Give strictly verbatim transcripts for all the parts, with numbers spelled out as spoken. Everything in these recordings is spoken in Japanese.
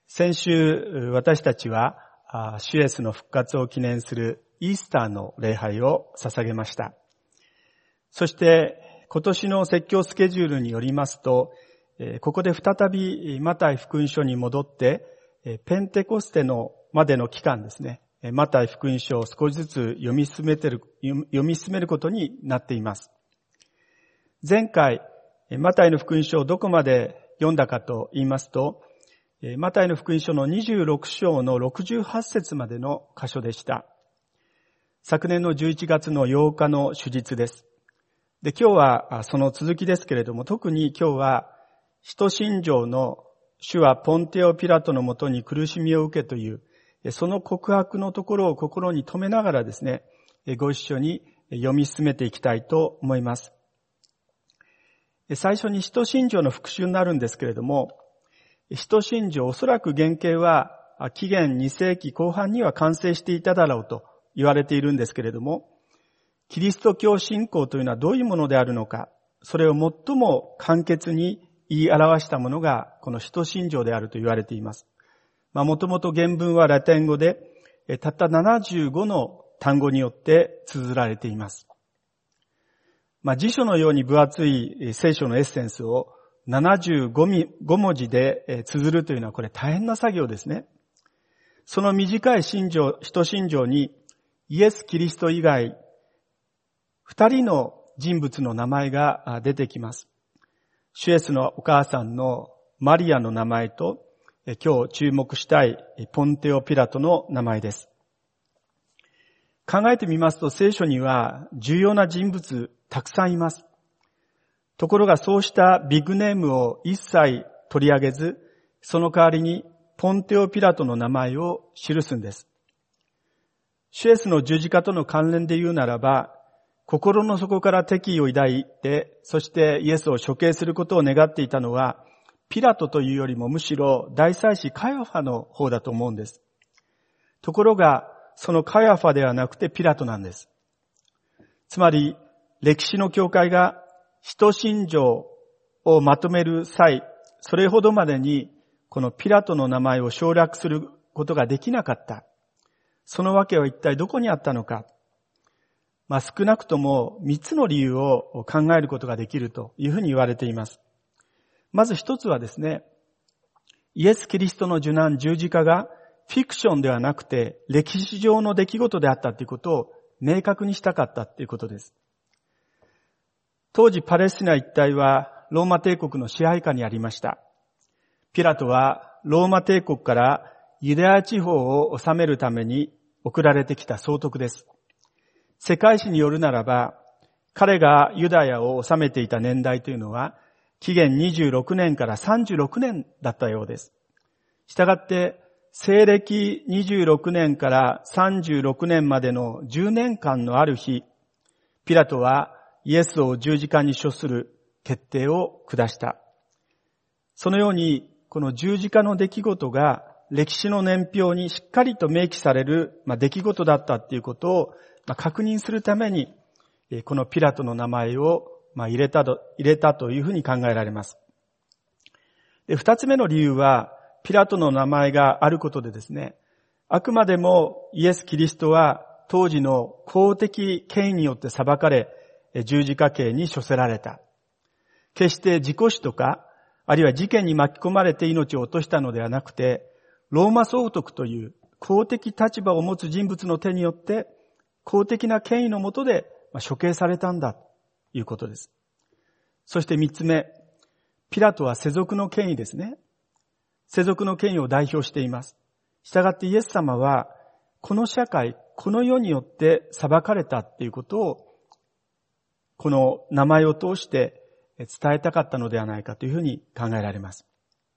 先週、私たちは、主イエスの復活を記念するイースターの礼拝を捧げました。そして、今年の説教スケジュールによりますと、ここで再びマタイ福音書に戻って、ペンテコステのまでの期間ですね、マタイ福音書を少しずつ読み進めてる、読み進めることになっています。前回、マタイの福音書をどこまで読んだかと言いますと、マタイの福音書のにじゅうろく章のろくじゅうはち節までの箇所でした。昨年のじゅういちがつのようかの主日です。で、今日はその続きですけれども、特に今日は使徒信条の主はポンテオ・ピラトのもとに苦しみを受けという、その告白のところを心に留めながらですね、ご一緒に読み進めていきたいと思います。最初に使徒信条の復習になるんですけれども、使徒信条、おそらく原型は紀元に世紀後半には完成していただろうと言われているんですけれども、キリスト教信仰というのはどういうものであるのか、それを最も簡潔に言い表したものがこの使徒信条であると言われています。まあ、もともと原文はラテン語で、たったななじゅうごの単語によって綴られています。まあ、辞書のように分厚い聖書のエッセンスをななじゅうご文字で綴るというのはこれ大変な作業ですね。その短い信条、使徒信条にイエス・キリスト以外二人の人物の名前が出てきます。主イエスのお母さんのマリアの名前と今日注目したいポンテオ・ピラトの名前です。考えてみますと聖書には重要な人物たくさんいます。ところがそうしたビッグネームを一切取り上げず、その代わりにポンテオ・ピラトの名前を記すんです。主イエスの十字架との関連で言うならば、心の底から敵意を抱いて、そしてイエスを処刑することを願っていたのは、ピラトというよりもむしろ大祭司カヤファの方だと思うんです。ところが、そのカヤファではなくてピラトなんです。つまり、歴史の教会が使徒信条をまとめる際、それほどまでにこのピラトの名前を省略することができなかった。そのわけは一体どこにあったのか。まあ少なくとも三つの理由を考えることができるというふうに言われています。まず一つはですね、イエス・キリストの受難十字架がフィクションではなくて歴史上の出来事であったということを明確にしたかったということです。当時パレスチナ一帯はローマ帝国の支配下にありました。ピラトはローマ帝国からユダヤ地方を治めるために送られてきた総督です。世界史によるならば、彼がユダヤを治めていた年代というのは紀元にじゅうろくねんからさんじゅうろくねんだったようです。したがって西暦にじゅうろくねんからさんじゅうろくねんまでのじゅうねんかんのある日、ピラトはイエスを十字架に処する決定を下した。そのように、この十字架の出来事が歴史の年表にしっかりと明記される出来事だったということを確認するために、このピラトの名前を入れたと、入れたというふうに考えられます。で、二つ目の理由は、ピラトの名前があることでですね、あくまでもイエス・キリストは当時の公的権威によって裁かれ、十字架刑に処せられた。決して事故死とか、あるいは事件に巻き込まれて命を落としたのではなくて、ローマ総督という公的立場を持つ人物の手によって、公的な権威の下で処刑されたんだということです。そして三つ目、ピラトは世俗の権威ですね。世俗の権威を代表しています。したがってイエス様は、この社会、この世によって裁かれたということを、この名前を通して伝えたかったのではないかというふうに考えられます。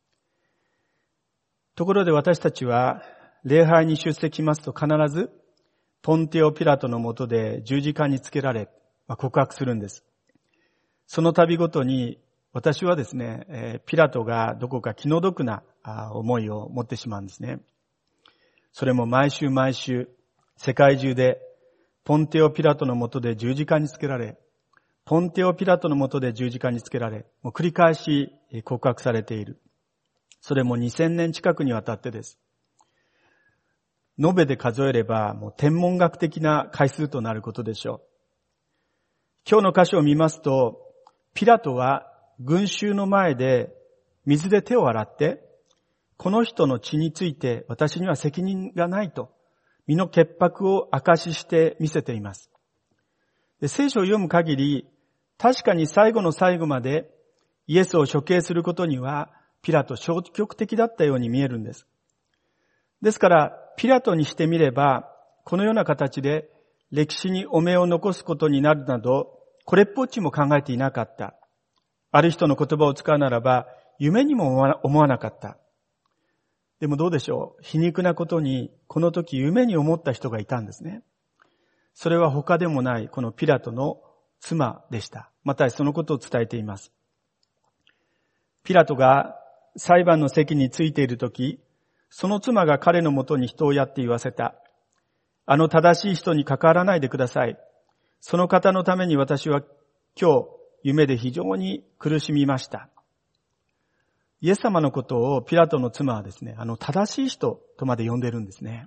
ところで私たちは礼拝に出席しますと必ずポンテオ・ピラトの下で十字架につけられ告白するんです。その度ごとに私はですね、ピラトがどこか気の毒な思いを持ってしまうんですね。それも毎週毎週世界中でポンテオ・ピラトの下で十字架につけられ、ポンテオ・ピラトの下で十字架につけられ、もう繰り返し告白されている。 それもにせんねん近くにわたってです。延べで数えればもう天文学的な回数となることでしょう。今日の箇所を見ますと、ピラトは群衆の前で水で手を洗って、この人の血について私には責任がないと、身の潔白を証しして見せています。で、聖書を読む限り、確かに最後の最後までイエスを処刑することにはピラト消極的だったように見えるんです。ですから、ピラトにしてみれば、このような形で歴史に汚名を残すことになるなど、これっぽっちも考えていなかった。ある人の言葉を使うならば、夢にも思わなかった。でもどうでしょう。皮肉なことに、この時夢に思った人がいたんですね。それは他でもないこのピラトの妻でした。マタイそのことを伝えています。ピラトが裁判の席についているとき、その妻が彼のもとに人をやって言わせた。あの正しい人に関わらないでください。その方のために私は今日夢で非常に苦しみました。イエス様のことをピラトの妻はですね、あの正しい人とまで呼んでるんですね。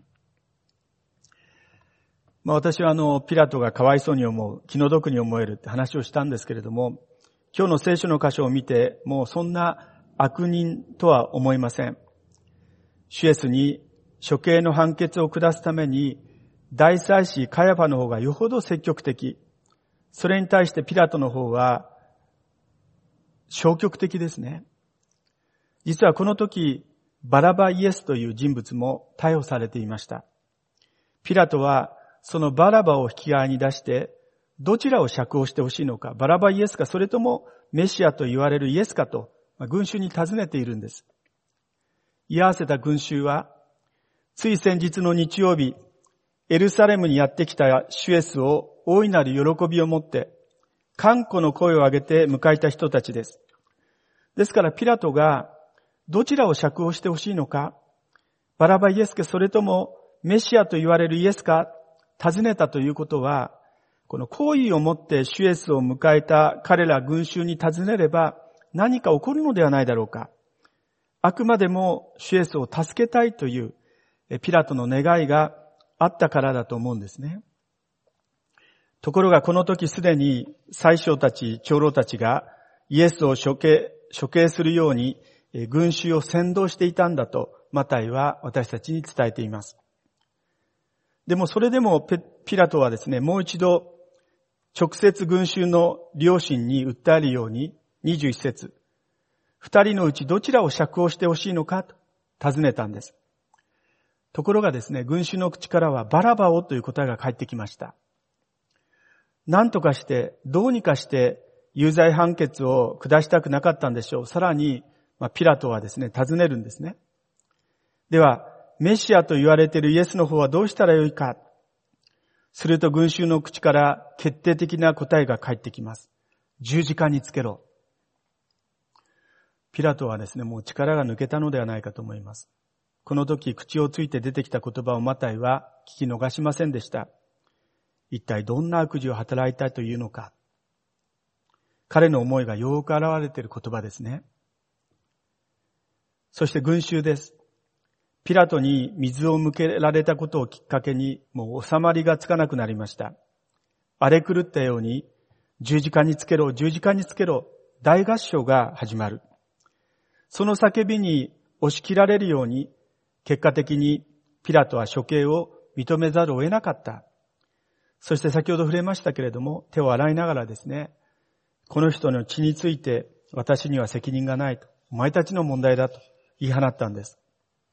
まあ私はあのピラトがかわいそうに思う、気の毒に思えるって話をしたんですけれども、今日の聖書の箇所を見て、もうそんな悪人とは思いません。主イエスに処刑の判決を下すために、大祭司カヤファの方がよほど積極的。それに対してピラトの方は消極的ですね。実はこの時、バラバイエスという人物も逮捕されていました。ピラトはそのバラバを引き合いに出して、どちらを釈放してほしいのか、バラバイエスか、それともメシアと言われるイエスかと、群衆に尋ねているんです。居合わせた群衆は、つい先日の日曜日、エルサレムにやってきた主イエスを大いなる喜びを持って、歓呼の声を上げて迎えた人たちです。ですからピラトが、どちらを釈放してほしいのか、バラバイエスか、それともメシアと言われるイエスか、尋ねたということは、この好意を持って主イエスを迎えた彼ら群衆に尋ねれば何か起こるのではないだろうか。あくまでも主イエスを助けたいというピラトの願いがあったからだと思うんですね。ところがこの時すでに宰相たち、長老たちがイエスを処刑、処刑するように群衆を扇動していたんだとマタイは私たちに伝えています。でもそれでもピラトはですね、もう一度直接群衆の良心に訴えるようににじゅういち節、二人のうちどちらを釈放してほしいのかと尋ねたんです。ところがですね、群衆の口からはバラバをという答えが返ってきました。何とかして、どうにかして有罪判決を下したくなかったんでしょう。さらに、まあ、ピラトはですね、尋ねるんですね。では、メシアと言われているイエスの方はどうしたらよいか。すると群衆の口から決定的な答えが返ってきます。十字架につけろ。ピラトはですね、もう力が抜けたのではないかと思います。この時、口をついて出てきた言葉をマタイは聞き逃しませんでした。一体どんな悪事を働いたというのか。彼の思いがよく表れている言葉ですね。そして群衆です。ピラトに水を向けられたことをきっかけに、もう収まりがつかなくなりました。荒れ狂ったように、十字架につけろ、十字架につけろ、大合唱が始まる。その叫びに押し切られるように、結果的にピラトは処刑を認めざるを得なかった。そして先ほど触れましたけれども、手を洗いながらですね、この人の血について私には責任がないと、お前たちの問題だと言い放ったんです。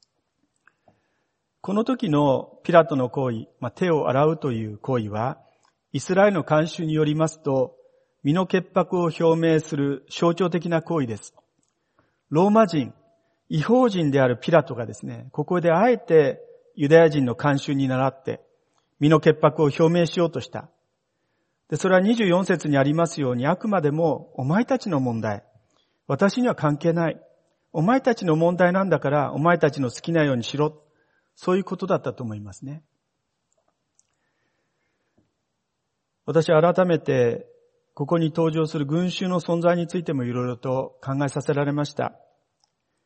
この時のピラトの行為、まあ、手を洗うという行為は、イスラエルの慣習によりますと、身の潔白を表明する象徴的な行為です。ローマ人、異邦人であるピラトがですね、ここであえてユダヤ人の慣習に倣って、身の潔白を表明しようとした。で、それはにじゅうよん節にありますように、あくまでもお前たちの問題、私には関係ない。お前たちの問題なんだから、お前たちの好きなようにしろ。そういうことだったと思いますね。私は改めて、ここに登場する群衆の存在についてもいろいろと考えさせられました。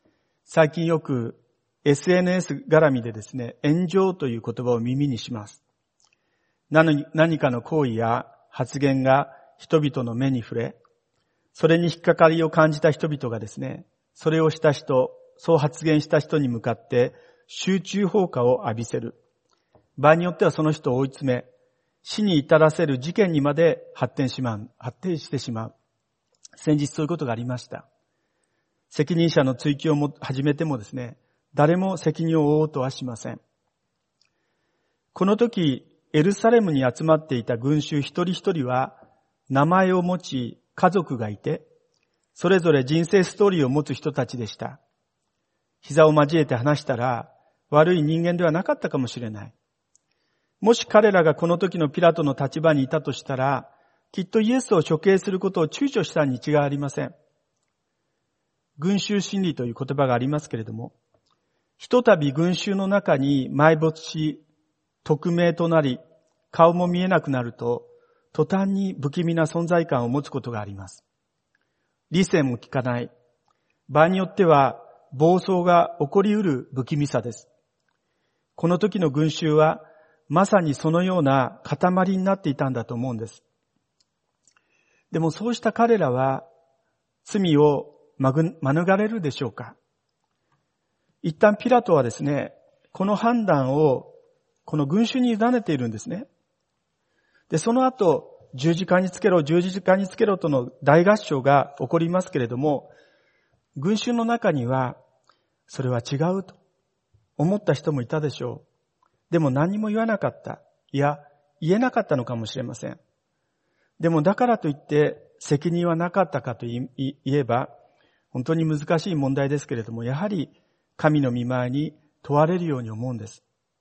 最近よく エスエヌエス 絡みでですね、炎上という言葉を耳にします。何かの行為や発言が人々の目に触れ、それに引っかかりを感じた人々がですね、それをした人、そう発言した人に向かって集中放火を浴びせる。場合によってはその人を追い詰め、死に至らせる事件にまで発展しまう、発展してしまう。先日そういうことがありました。責任者の追及をも始めてもですね、誰も責任を負おうとはしません。この時、エルサレムに集まっていた群衆一人一人は名前を持ち、家族がいて、それぞれ人生ストーリーを持つ人たちでした。膝を交えて話したら悪い人間ではなかったかもしれない。もし彼らがこの時のピラトの立場にいたとしたら、きっとイエスを処刑することを躊躇したに違いありません。群衆心理という言葉がありますけれども、ひとたび群衆の中に埋没し、匿名となり、顔も見えなくなると、途端に不気味な存在感を持つことがあります。理性も効かない。場合によっては暴走が起こりうる不気味さです。この時の群衆はまさにそのような塊になっていたんだと思うんです。でもそうした彼らは罪を免れるでしょうか。一旦ピラトはですね、この判断をこの群衆に委ねているんですね。で、その後、十字架につけろ、十字架につけろとの大合唱が起こりますけれども、群衆の中には、それは違うと思った人もいたでしょう。でも何も言わなかった。いや、言えなかったのかもしれません。でもだからといって責任はなかったかと言えば、本当に難しい問題ですけれども、やはり神の御前に問われるように思うんです。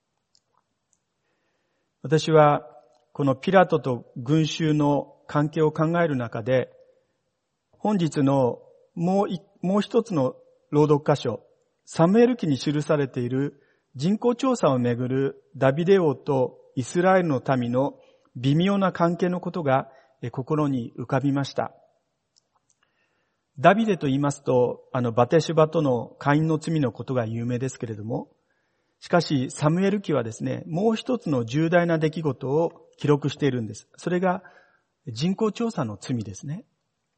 私はこのピラトと群衆の関係を考える中で、本日のもう一、もう一つの朗読箇所、サムエル記に記されている人口調査をめぐるダビデ王とイスラエルの民の微妙な関係のことが心に浮かびました。ダビデと言いますと、あのバテシュバとの姦淫の罪のことが有名ですけれども、しかしサムエル記はですね、もう一つの重大な出来事を記録しているんです。それが人口調査の罪ですね。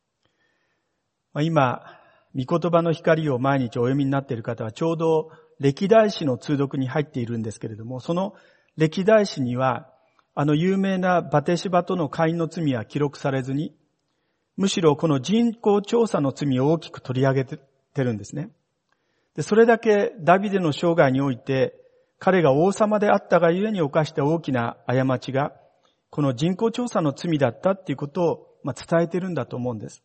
今、御言葉の光を毎日お読みになっている方はちょうど歴代史の通読に入っているんですけれども、その歴代史にはあの有名なバテシュバとの姦淫の罪は記録されずに、むしろこの人口調査の罪を大きく取り上げてるんですね。で、それだけダビデの生涯において彼が王様であったがゆえに犯した大きな過ちがこの人口調査の罪だったっていうことを、まあ、伝えているんだと思うんです。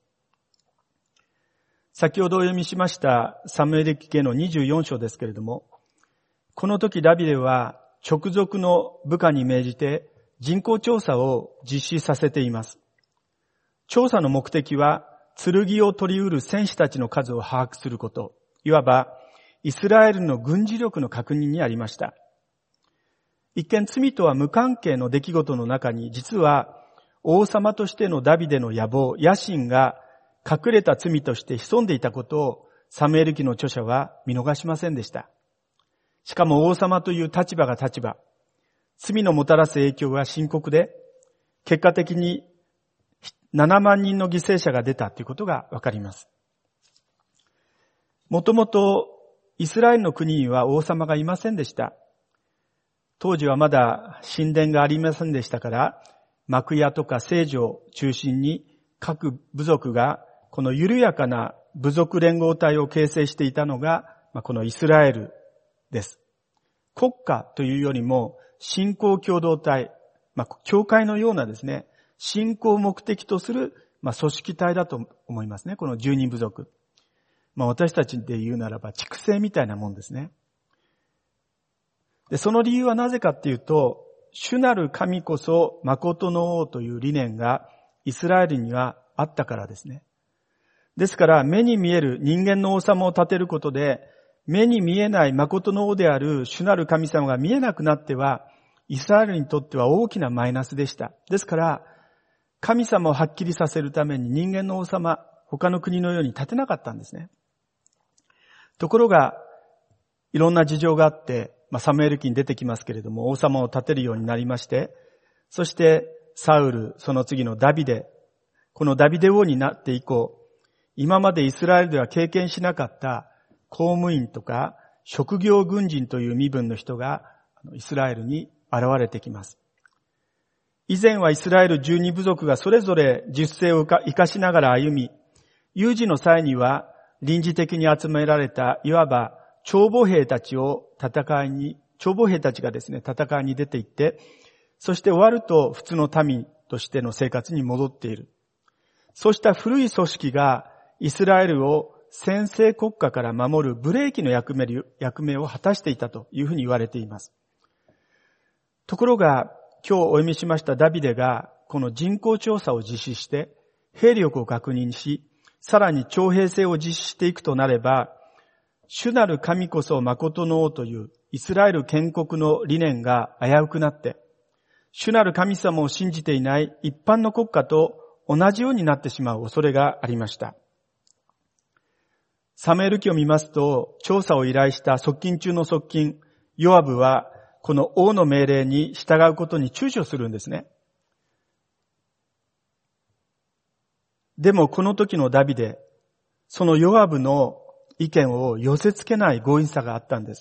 先ほどお読みしましたサムエル記下のにじゅうよん章ですけれども、この時ダビデは直属の部下に命じて人口調査を実施させています。調査の目的は剣を取り得る戦士たちの数を把握すること、いわばイスラエルの軍事力の確認にありました。一見罪とは無関係の出来事の中に、実は王様としてのダビデの野望、野心が隠れた罪として潜んでいたことをサムエル記の著者は見逃しませんでした。しかも王様という立場が立場、罪のもたらす影響が深刻で、結果的にななまん人の犠牲者が出たということがわかります。もともとイスラエルの国には王様がいませんでした。当時はまだ神殿がありませんでしたから、幕屋とか聖女を中心に各部族がこの緩やかな部族連合体を形成していたのが、このイスラエルです。国家というよりも信仰共同体、まあ、教会のようなですね、信仰を目的とする、まあ、組織体だと思いますね。この十人部族。まあ、私たちで言うならば畜生みたいなもんですね。で、その理由はなぜかっていうと、主なる神こそ誠の王という理念がイスラエルにはあったからですね。ですから目に見える人間の王様を立てることで、目に見えない誠の王である主なる神様が見えなくなっては、イスラエルにとっては大きなマイナスでした。ですから、神様をはっきりさせるために人間の王様、他の国のように立てなかったんですね。 ところが、いろんな事情があって、まあ、サムエル記に出てきますけれども、王様を立てるようになりまして、そしてサウル、その次のダビデ、このダビデ王になって以降、今までイスラエルでは経験しなかった公務員とか職業軍人という身分の人がイスラエルに現れてきます。以前はイスラエルじゅうに部族がそれぞれ実勢を生かしながら歩み、有事の際には臨時的に集められたいわば長母兵たちを戦いに、長母兵たちがですね、戦いに出て行って、そして終わると普通の民としての生活に戻っている。そうした古い組織がイスラエルを専制国家から守るブレーキの役目、役目を果たしていたというふうに言われています。ところが、今日お読みしましたダビデがこの人口調査を実施して兵力を確認し、さらに徴兵制を実施していくとなれば、主なる神こそ誠の王というイスラエル建国の理念が危うくなって、主なる神様を信じていない一般の国家と同じようになってしまう恐れがありました。サムエル記を見ますと、調査を依頼した側近中の側近、ヨアブはこの王の命令に従うことに躊躇するんですね。でもこの時のダビデ、そのヨアブの意見を寄せ付けない強引さがあったんです。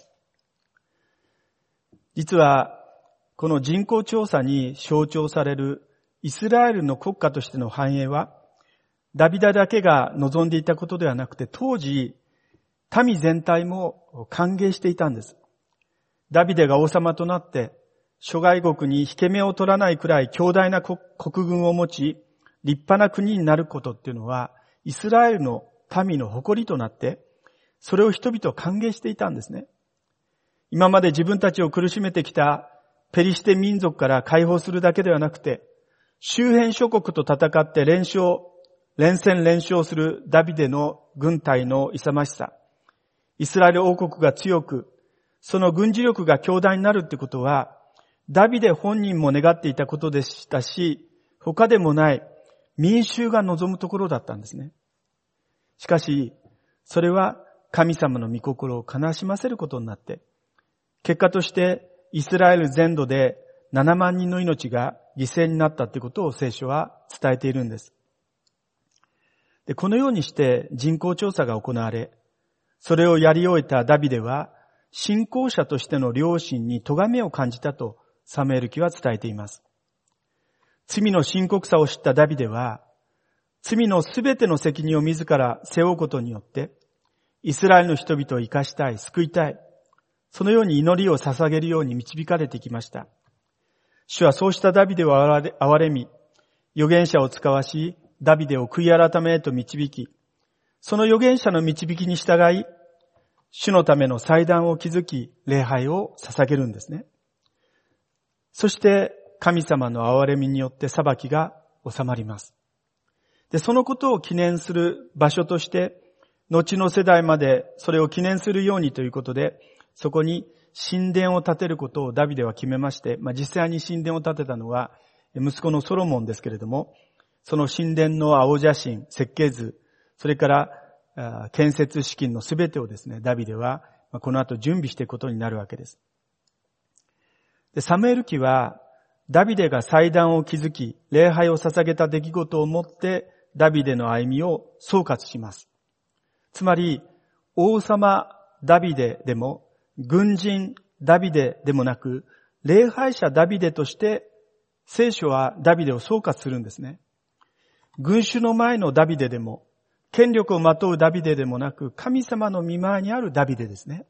実はこの人口調査に象徴されるイスラエルの国家としての繁栄は、ダビデだけが望んでいたことではなくて、当時民全体も歓迎していたんです。ダビデが王様となって諸外国に引け目を取らないくらい強大な国軍を持ち、立派な国になることっていうのはイスラエルの民の誇りとなって、それを人々は歓迎していたんですね。今まで自分たちを苦しめてきたペリシテ民族から解放するだけではなくて、周辺諸国と戦って連勝、連戦連勝するダビデの軍隊の勇ましさ、イスラエル王国が強く、その軍事力が強大になるってことは、ダビデ本人も願っていたことでしたし、他でもない民衆が望むところだったんですね。しかし、それは神様の御心を悲しませることになって、結果としてイスラエル全土でななまんにんの命が犠牲になったということを聖書は伝えているんです。で、このようにして人口調査が行われ、それをやり終えたダビデは、信仰者としての良心に咎めを感じたとサムエル記は伝えています。罪の深刻さを知ったダビデは、罪のすべての責任を自ら背負うことによって、イスラエルの人々を生かしたい、救いたい、そのように祈りを捧げるように導かれてきました。主はそうしたダビデを憐れみ、預言者を使わし、ダビデを悔い改めへと導き、その預言者の導きに従い、主のための祭壇を築き、礼拝を捧げるんですね。そして神様の憐れみによって裁きが収まります。で、そのことを記念する場所として、後の世代までそれを記念するようにということで、そこに神殿を建てることをダビデは決めまして、まあ、実際に神殿を建てたのは息子のソロモンですけれども、その神殿の青写真、設計図、それから建設資金のすべてをですね、ダビデはこの後準備していくことになるわけです。で、サムエル記はダビデが祭壇を築き、礼拝を捧げた出来事をもってダビデの歩みを総括します。つまり、王様ダビデでも、軍人ダビデでもなく、礼拝者ダビデとして聖書はダビデを総括するんですね。群衆の前のダビデでも、権力をまとうダビデでもなく、神様の御前にあるダビデですね。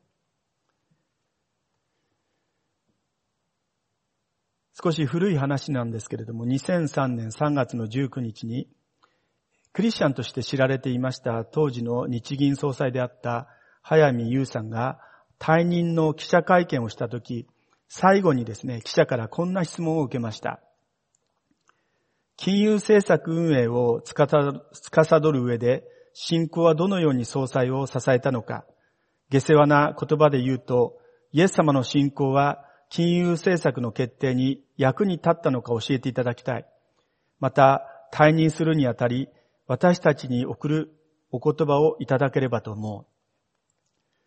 少し古い話なんですけれども、にせんさんねんさんがつのじゅうくにちに、クリスチャンとして知られていました当時の日銀総裁であった早見優さんが退任の記者会見をしたとき、最後にですね、記者からこんな質問を受けました。金融政策運営を司る上で、信仰はどのように総裁を支えたのか。下世話な言葉で言うと、イエス様の信仰は金融政策の決定に役に立ったのか教えていただきたい。また、退任するにあたり、私たちに送るお言葉をいただければと思う。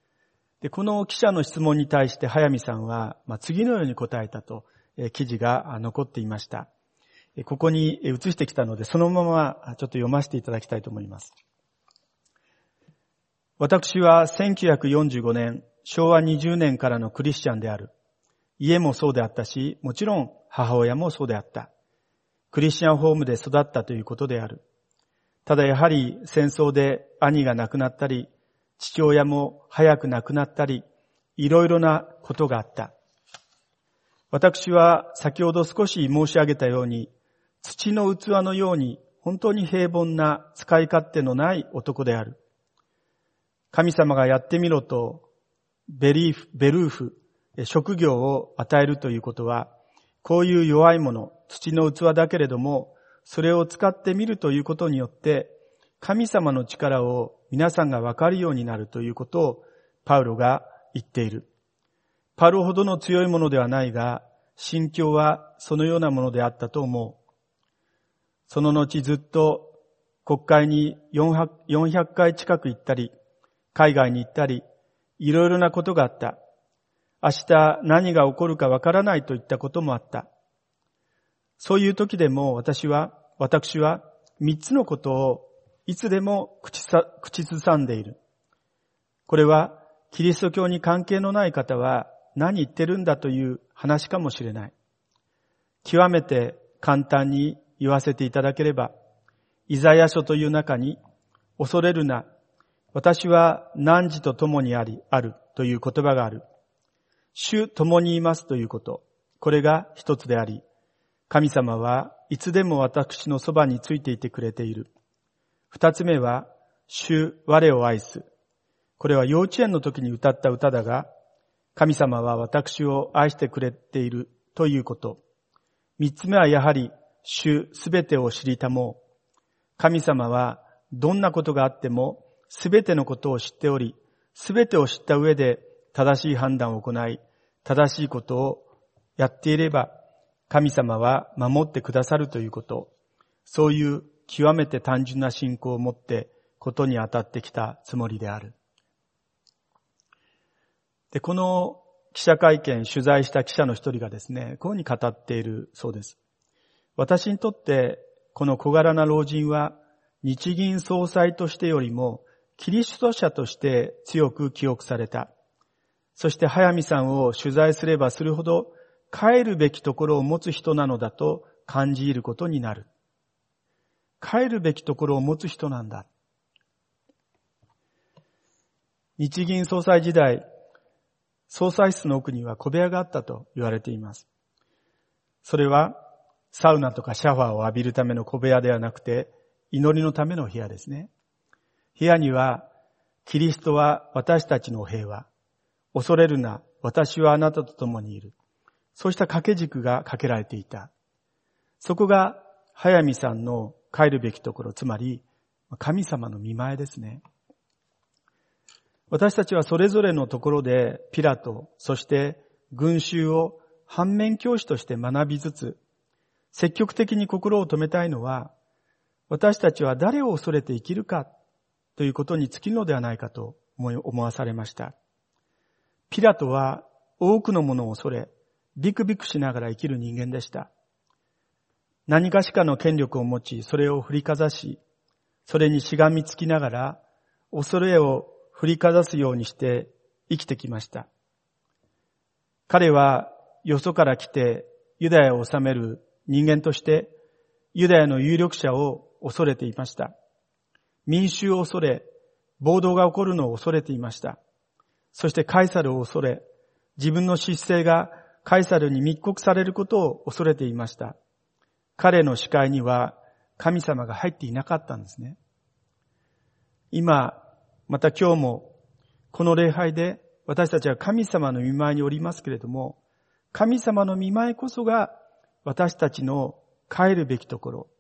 で、この記者の質問に対して早見さんは、まあ、次のように答えたと、えー、記事が残っていました。ここに移してきたので、そのままちょっと読ませていただきたいと思います。私はせんきゅうひゃくよんじゅうごねん、しょうわにじゅうねんからのクリスチャンである。家もそうであったし、もちろん母親もそうであった。クリスチャンホームで育ったということである。ただやはり戦争で兄が亡くなったり、父親も早く亡くなったり、いろいろなことがあった。私は先ほど少し申し上げたように、土の器のように本当に平凡な使い勝手のない男である。神様がやってみろとベリーフ、ベルーフ、職業を与えるということは、こういう弱いもの、土の器だけれども、それを使ってみるということによって、神様の力を皆さんがわかるようになるということをパウロが言っている。パウロほどの強いものではないが、心境はそのようなものであったと思う。その後ずっと国会によんひゃくかい近く行ったり、海外に行ったり、いろいろなことがあった。明日何が起こるかわからないといったこともあった。そういう時でも私は、私は三つのことをいつでも口さ、口ずさんでいる。これはキリスト教に関係のない方は何言ってるんだという話かもしれない。極めて簡単に言わせていただければ、イザヤ書という中に、恐れるな、私は汝と共にあり、あるという言葉がある。主共にいますということ。これが一つであり、神様はいつでも私のそばについていてくれている。二つ目は、主我を愛す。これは幼稚園の時に歌った歌だが、神様は私を愛してくれているということ。三つ目はやはり、主すべてを知りたもう。神様はどんなことがあってもすべてのことを知っており、すべてを知った上で正しい判断を行い、正しいことをやっていれば、神様は守ってくださるということ。そういう極めて単純な信仰を持ってことに当たってきたつもりである。で、この記者会見、取材した記者の一人がですね、こういうふうに語っているそうです。私にとってこの小柄な老人は日銀総裁としてよりもキリスト者として強く記憶された。そして早見さんを取材すればするほど帰るべきところを持つ人なのだと感じることになる。帰るべきところを持つ人なんだ。日銀総裁時代、総裁室の奥には小部屋があったと言われています。それはサウナとかシャワーを浴びるための小部屋ではなくて、祈りのための部屋ですね。部屋には、キリストは私たちの平和。恐れるな、私はあなたと共にいる。そうした掛け軸がかけられていた。そこが、早見さんの帰るべきところ、つまり、神様の御前ですね。私たちはそれぞれのところで、ピラト、そして群衆を反面教師として学びつつ、積極的に心を止めたいのは、私たちは誰を恐れて生きるかということに尽きるのではないかと思わされました。ピラトは多くのものを恐れ、ビクビクしながら生きる人間でした。何かしかの権力を持ち、それを振りかざし、それにしがみつきながら、恐れを振りかざすようにして生きてきました。彼はよそから来てユダヤを治める人間としてユダヤの有力者を恐れていました。民衆を恐れ、暴動が起こるのを恐れていました。そしてカイサルを恐れ、自分の失勢がカイサルに密告されることを恐れていました。彼の視界には神様が入っていなかったんですね。今、また今日もこの礼拝で私たちは神様の御前におりますけれども、神様の御前こそが私たちの帰るべきところ。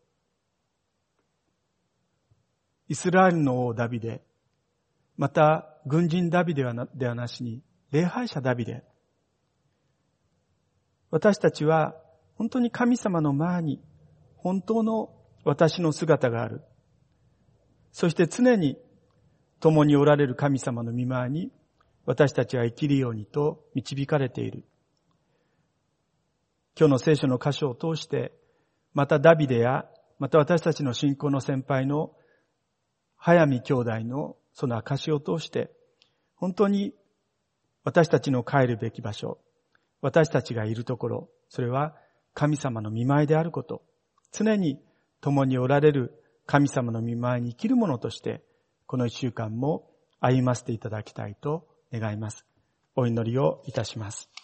イスラエルの王ダビデ、また軍人ダビデはなではなしに礼拝者ダビデ。私たちは本当に神様の前に本当の私の姿がある。そして常に共におられる神様の御前に私たちは生きるようにと導かれている。今日の聖書の箇所を通して、またダビデや、また私たちの信仰の先輩の早見兄弟のその証を通して、本当に私たちの帰るべき場所、私たちがいるところ、それは神様の御前であること、常に共におられる神様の御前に生きるものとして、この一週間も歩ませていただきたいと願います。お祈りをいたします。